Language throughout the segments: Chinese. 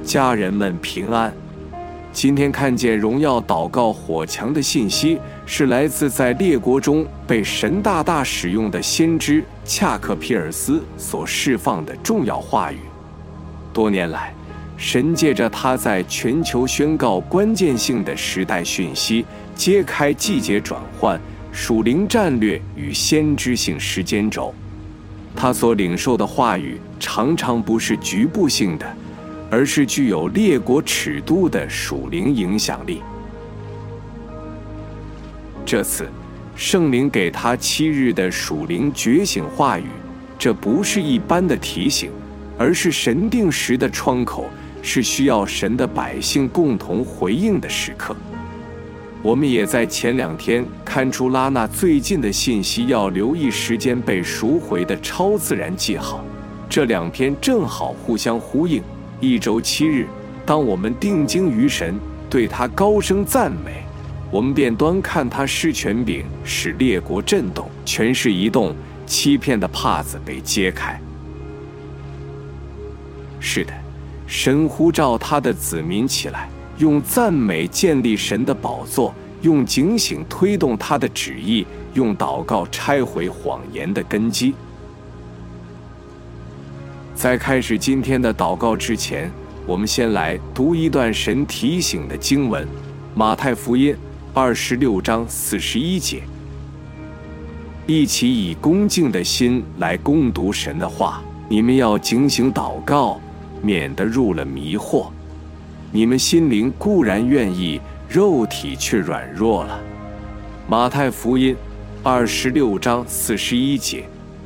家人们平安。今天看见荣耀祷告火墙的信息，是来自在列国中被神大大使用的先知恰克皮尔斯所释放的重要话语。多年来，神借着他在全球宣告关键性的时代讯息，揭开季节转换、属灵战略与先知性时间轴。他所领受的话语常常不是局部性的，而是具有列国尺度的属灵影响力。这次，圣灵给他7日的属灵觉醒话语，这不是一般的提醒，而是神定时的窗口，是需要神的百姓共同回应的时刻。我们也在前2天看出拉纳最近的信息要留意时间被赎回的超自然记号，这2篇正好互相呼应。1周7日，当我们定睛于神，对他高声赞美，我们便端看他施权柄，使列国震动，权势移动，欺骗的帕子被揭开。是的，神呼召他的子民起来，用赞美建立神的宝座，用警醒推动他的旨意，用祷告拆毁谎言的根基。在开始今天的祷告之前，我们先来读一段神提醒的经文，马太福音26章41节。一起以恭敬的心来攻读神的话，你们要警醒祷告，免得入了迷惑。你们心灵固然愿意，肉体却软弱了。马太福音26章41节。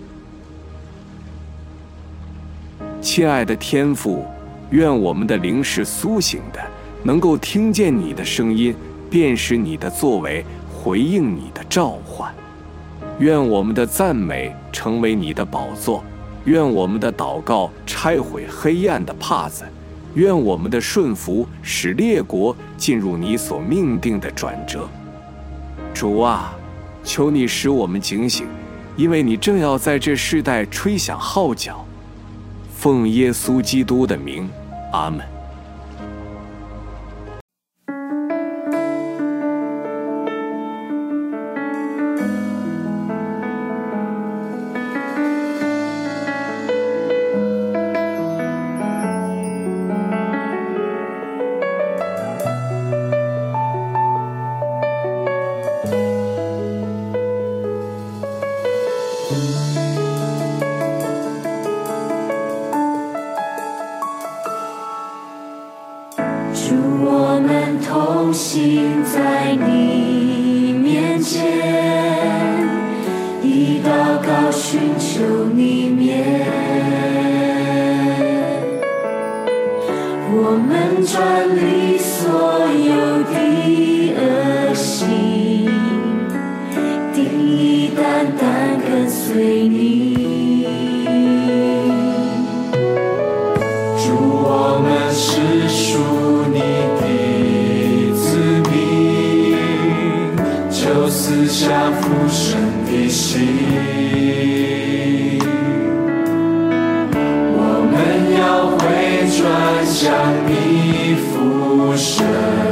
亲爱的天父，愿我们的灵是苏醒的，能够听见你的声音，辨识你的作为，回应你的召唤。愿我们的赞美成为你的宝座，愿我们的祷告拆毁黑暗的帕子，愿我们的顺服使列国进入你所命定的转折。主啊，求你使我们警醒，因为你正要在这世代吹响号角。奉耶稣基督的名，阿们。 主，我们同行在你面前，以祷告寻求你面。我们转离所有的恶行，定义单单跟随你。主，我们是属你的子民，就赐下父神的心。我们要回转向你父神，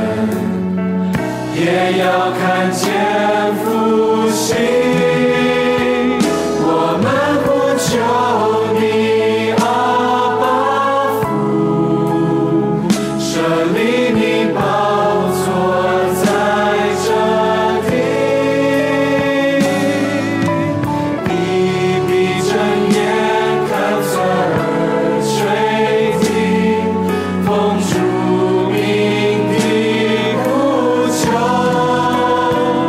也要看见复兴。我们呼求你，阿爸父，设立你宝座在这地。你闭着眼看侧耳垂听，奉主名的呼求。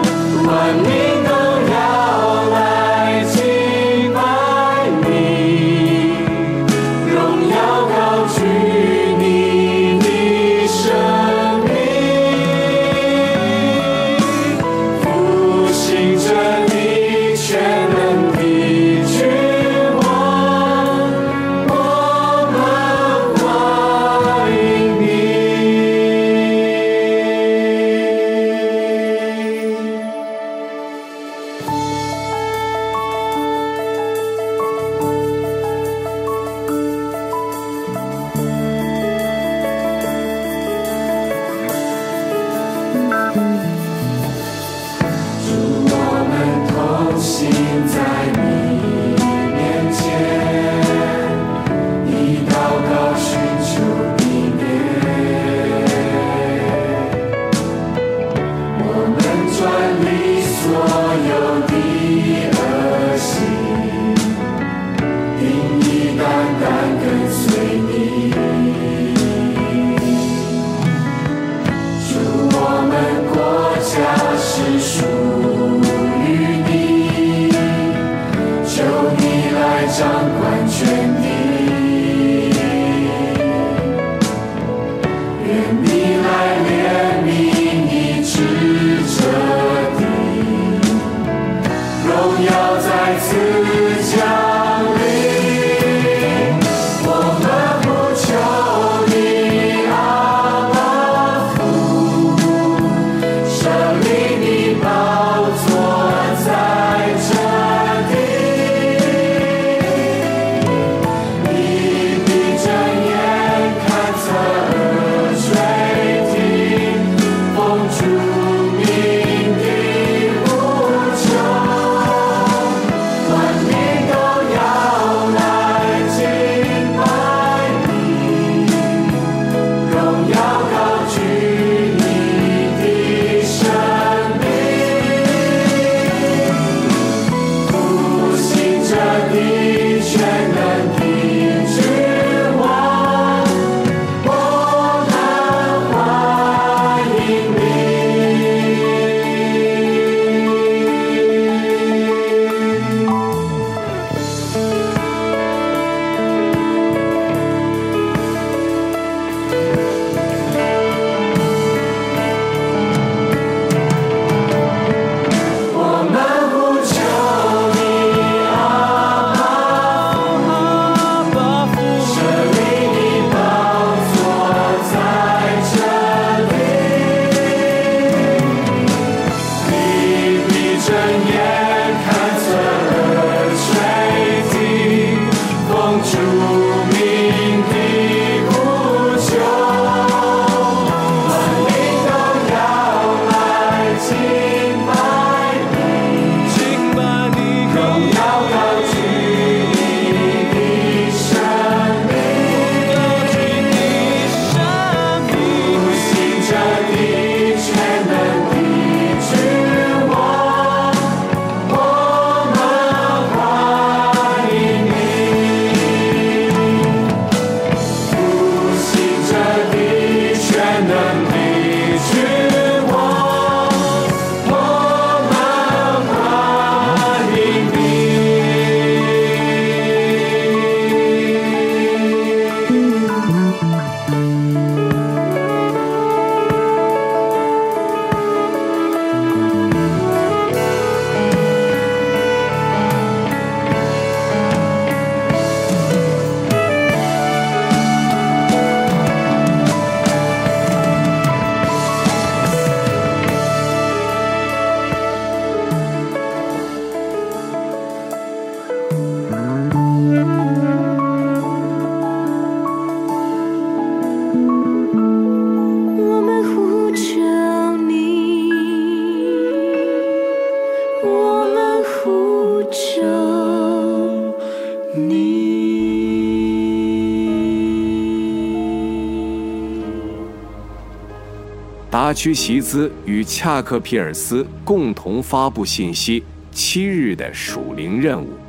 达屈席兹与恰克皮尔斯共同发布信息，7日的属灵任务。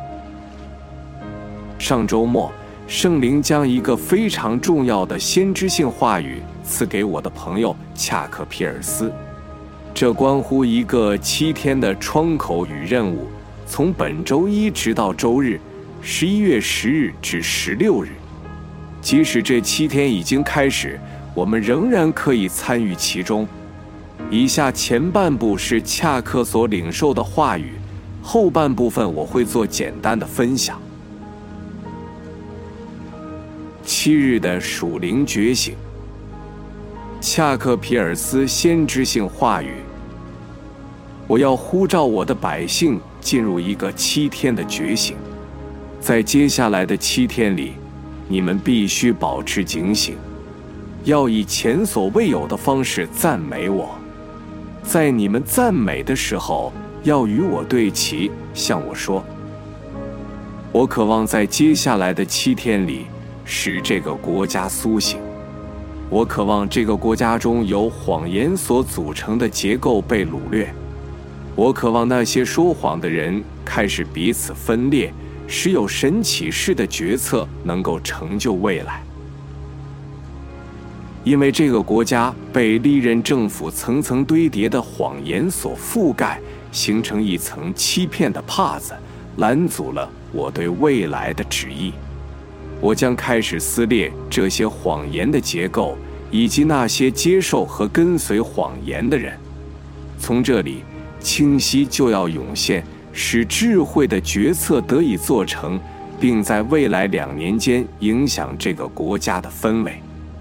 上周末，圣灵将一个非常重要的先知性话语赐给我的朋友恰克皮尔斯，这关乎一个7天的窗口与任务，从本周一直到周日，11月10日至16日。即使这7天已经开始，我们仍然可以参与其中。以下前半部是恰克所领受的话语，后半部分我会做简单的分享。7日的属灵觉醒，恰克皮尔斯先知性话语：我要呼召我的百姓进入一个7天的觉醒，在接下来的7天里，你们必须保持警醒，要以前所未有的方式赞美我。在你们赞美的时候，要与我对齐，向我说。我渴望在接下来的7天里使这个国家苏醒。我渴望这个国家中由谎言所组成的结构被掳掠。我渴望那些说谎的人开始彼此分裂，使有神启示的决策能够成就未来。因为这个国家被历任政府层层堆叠的谎言所覆盖，形成一层欺骗的帕子，拦阻了我对未来的旨意。我将开始撕裂这些谎言的结构，以及那些接受和跟随谎言的人。从这里，清晰就要涌现，使智慧的决策得以做成，并在未来2年间影响这个国家的氛围。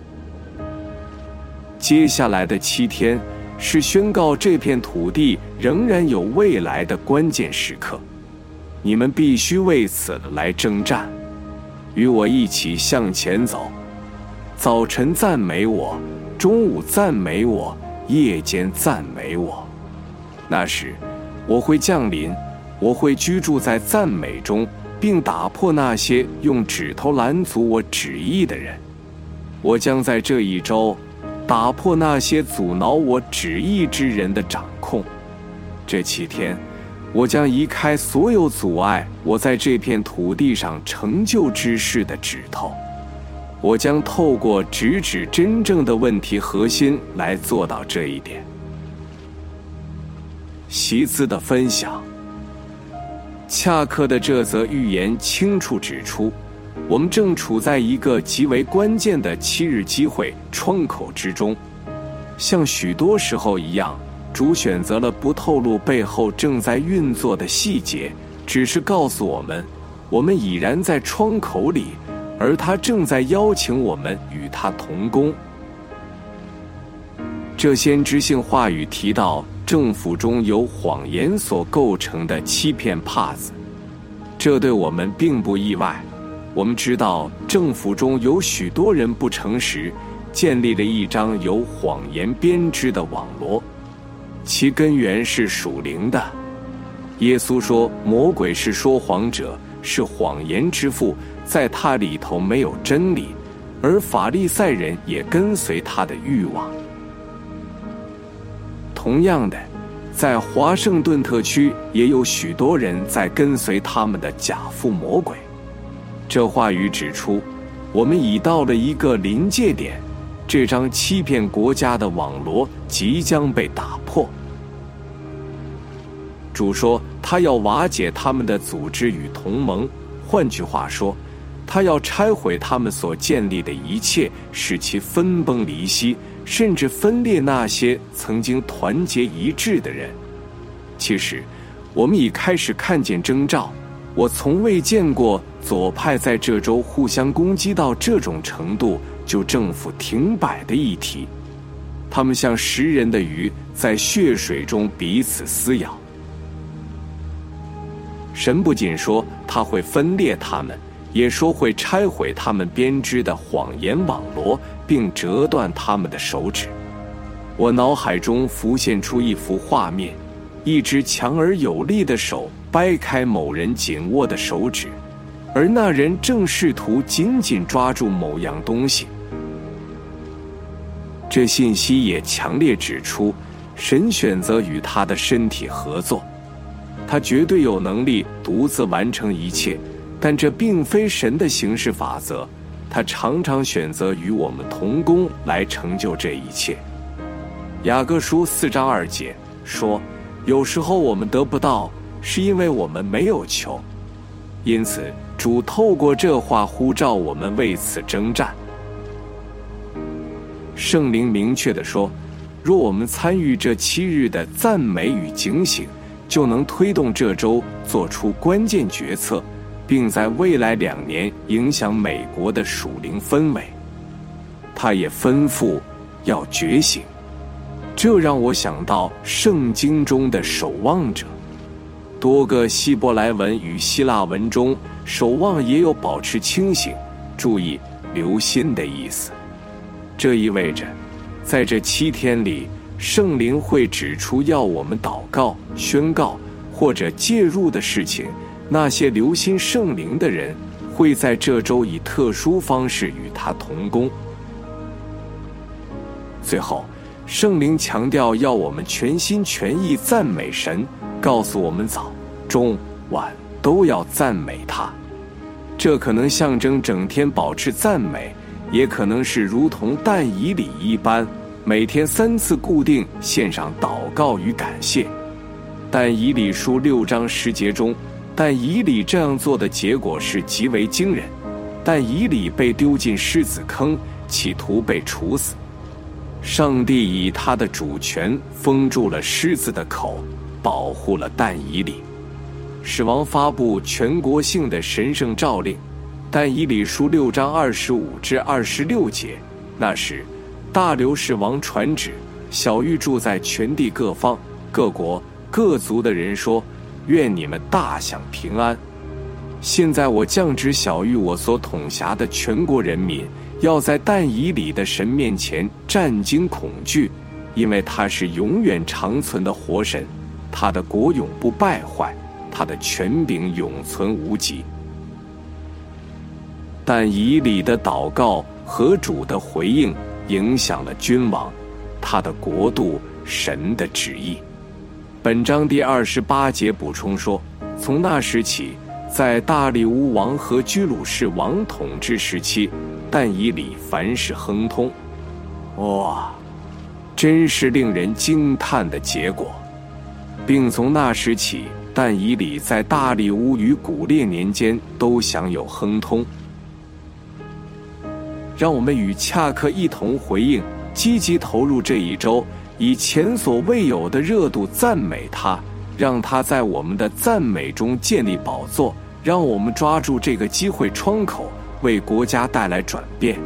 接下来的7天是宣告这片土地仍然有未来的关键时刻，你们必须为此来征战，与我一起向前走。早晨赞美我，中午赞美我，夜间赞美我。那时我会降临，我会居住在赞美中，并打破那些用指头拦阻我旨意的人。我将在这一周打破那些阻挠我旨意之人的掌控。这7天，我将移开所有阻碍我在这片土地上成就之事的指头。我将透过直指真正的问题核心来做到这一点。席兹的分享，恰克的这则预言清楚指出，我们正处在一个极为关键的7日机会窗口之中。像许多时候一样，主选择了不透露背后正在运作的细节，只是告诉我们，我们已然在窗口里，而他正在邀请我们与他同工。这先知性话语提到政府中由谎言所构成的欺骗帕子，这对我们并不意外。我们知道政府中有许多人不诚实，建立了一张由谎言编织的网罗，其根源是属灵的。耶稣说，魔鬼是说谎者，是谎言之父，在他里头没有真理，而法利赛人也跟随他的欲望。同样的，在华盛顿特区也有许多人在跟随他们的假父魔鬼。这话语指出，我们已到了一个临界点，这张欺骗国家的网罗即将被打破。主说，他要瓦解他们的组织与同盟，换句话说，他要拆毁他们所建立的一切，使其分崩离析，甚至分裂那些曾经团结一致的人。其实，我们已开始看见征兆。我从未见过左派在这周互相攻击到这种程度，就政府停摆的议题。他们像食人的鱼，在血水中彼此撕咬。神不仅说他会分裂他们，也说会拆毁他们编织的谎言网罗，并折断他们的手指。我脑海中浮现出一幅画面，一只强而有力的手掰开某人紧握的手指，而那人正试图紧紧抓住某样东西。 这信息也强烈指出，神选择与他的身体合作，他绝对有能力独自完成一切，但这并非神的行事法则，他常常选择与我们同工来成就这一切。雅各书4章2节说，有时候我们得不到，是因为我们没有求。因此主透过这话呼召我们为此征战。圣灵明确地说，若我们参与这7日的赞美与警醒，就能推动这周做出关键决策，并在未来2年影响美国的属灵氛围。他也吩咐要觉醒，这让我想到圣经中的守望者。多个希伯来文与希腊文中，守望也有保持清醒、注意、留心的意思。这意味着，在这7天里，圣灵会指出要我们祷告、宣告或者介入的事情。那些留心圣灵的人，会在这周以特殊方式与他同工。最后，圣灵强调要我们全心全意赞美神，告诉我们早、中、晚都要赞美他。这可能象征整天保持赞美，也可能是如同但以理一般，每天3次固定献上祷告与感谢。但以理书6章10节中，但以理这样做的结果是极为惊人。但以理被丢进狮子坑，企图被处死。上帝以他的主权封住了狮子的口，保护了但以理。使王发布全国性的神圣诏令，但以理书6章25至26节。那时，大流士王传旨，晓谕住在全地各方、各国、各族的人说：愿你们大享平安。现在我降旨晓谕我所统辖的全国人民，要在但以理的神面前战惊恐惧，因为他是永远长存的活神，他的国永不败坏，他的权柄永存无极。但以理的祷告和主的回应影响了君王，他的国度，神的旨意。本章第28节补充说，从那时起，在大利乌王和居鲁士王统治时期，但以理凡事亨通。哇，真是令人惊叹的结果。并从那时起，但以理在大利乌与古列年间都享有亨通。让我们与恰克一同回应，积极投入这一周，以前所未有的热度赞美他，让他在我们的赞美中建立宝座，让我们抓住这个机会窗口，为国家带来转变。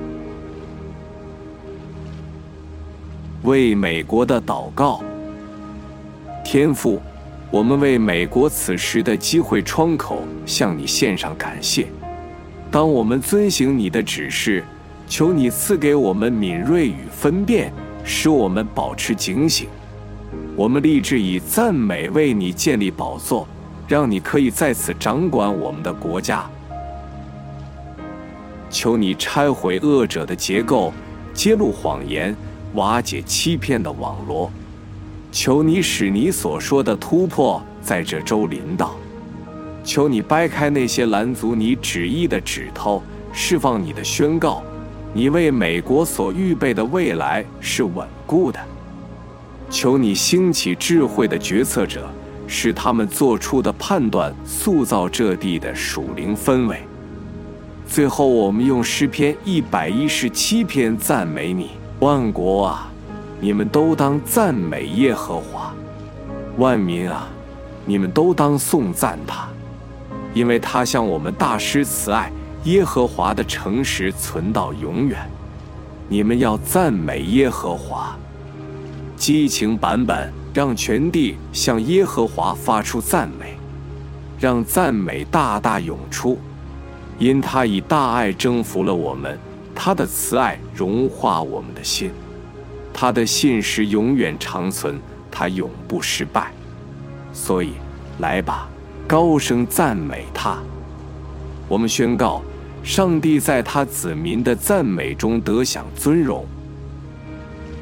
为美国的祷告。天父，我们为美国此时的机会窗口向你献上感谢。当我们遵行你的指示，求你赐给我们敏锐与分辨，使我们保持警醒。我们立志以赞美为你建立宝座，让你可以在此掌管我们的国家。求你拆毁恶者的结构，揭露谎言，瓦解欺骗的网罗。求你使你所说的突破在这周临到。求你掰开那些拦阻你旨意的指头，释放你的宣告。你为美国所预备的未来是稳固的。求你兴起智慧的决策者，使他们做出的判断塑造这地的属灵氛围。最后，我们用诗篇117篇赞美你。万国啊，你们都当赞美耶和华；万民啊，你们都当颂赞他，因为他向我们大施慈爱，耶和华的诚实存到永远。你们要赞美耶和华。激情版本，让全地向耶和华发出赞美，让赞美大大涌出，因他以大爱征服了我们，他的慈爱融化我们的心，他的信实永远长存，他永不失败。所以来吧，高声赞美他。我们宣告，上帝在他子民的赞美中得享尊荣。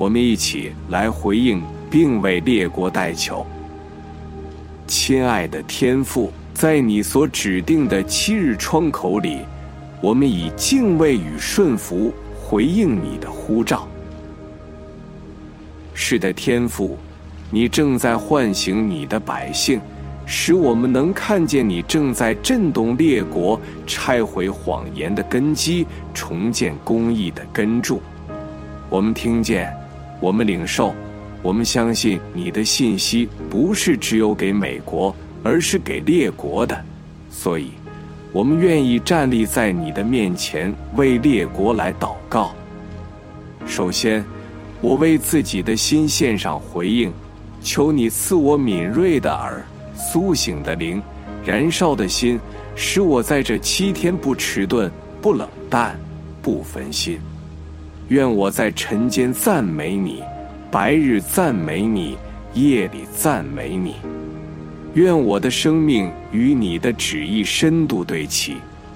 我们一起来回应并为列国代求。亲爱的天父，在你所指定的7日窗口里，我们以敬畏与顺服回应你的呼召。是的，天父，你正在唤醒你的百姓，使我们能看见你正在震动列国，拆毁谎言的根基，重建公义的根柱。我们听见，我们领受，我们相信你的信息不是只有给美国，而是给列国的。所以我们愿意站立在你的面前，为列国来祷告。首先，我为自己的心献上回应，求你赐我敏锐的耳，苏醒的灵，燃烧的心，使我在这7天不迟钝，不冷淡，不分心。愿我在晨间赞美你，白日赞美你，夜里赞美你。愿我的生命与你的旨意深度对齐。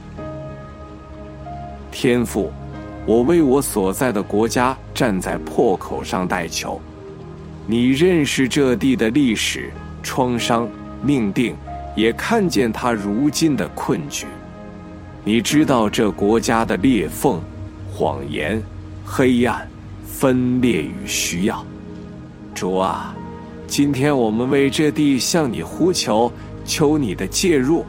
天父，我为我所在的国家站在破口上代求。你认识这地的历史、创伤、命定，也看见它如今的困局。你知道这国家的裂缝、谎言、黑暗、分裂与需要。主啊，今天我们为这地向你呼求，求你的介入。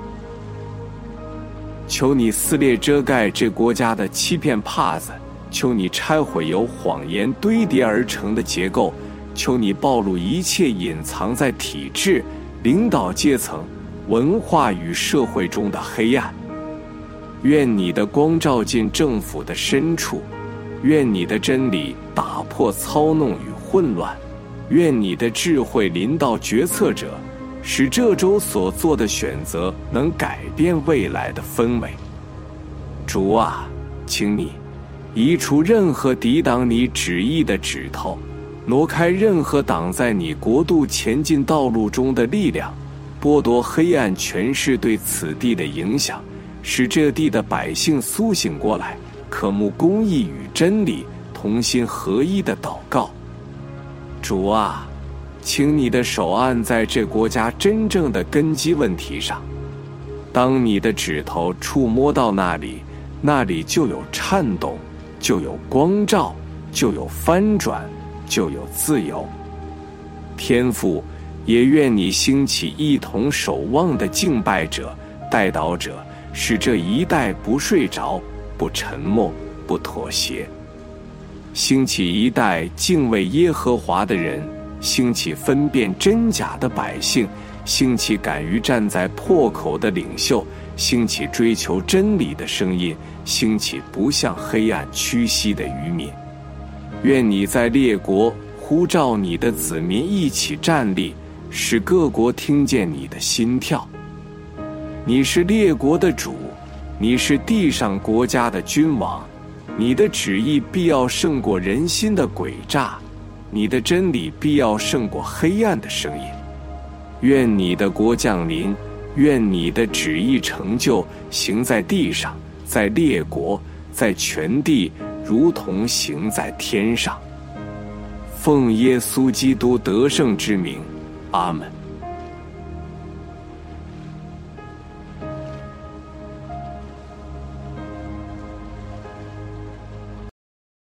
求你撕裂遮盖这国家的欺骗帕子，求你拆毁由谎言堆叠而成的结构，求你暴露一切隐藏在体制、领导阶层、文化与社会中的黑暗。愿你的光照进政府的深处，愿你的真理打破操弄与混乱，愿你的智慧临到决策者，使这周所做的选择能改变未来的氛围。主啊，请你移除任何抵挡你旨意的指头，挪开任何挡在你国度前进道路中的力量，剥夺黑暗权势对此地的影响，使这地的百姓苏醒过来，渴慕公义与真理，同心合一的祷告。主啊，请你的手按在这国家真正的根基问题上，当你的指头触摸到那里，那里就有颤动，就有光照，就有翻转，就有自由。天父，也愿你兴起一同守望的敬拜者、代祷者，使这一代不睡着，不沉默，不妥协。兴起一代敬畏耶和华的人，兴起分辨真假的百姓，兴起敢于站在破口的领袖，兴起追求真理的声音，兴起不向黑暗屈膝的渔民。愿你在列国呼召你的子民一起站立，使各国听见你的心跳。你是列国的主，你是地上国家的君王，你的旨意必要胜过人心的诡诈，你的真理必要胜过黑暗的声音。愿你的国降临，愿你的旨意成就，行在地上，在列国，在全地，如同行在天上。奉耶稣基督得胜之名，阿们。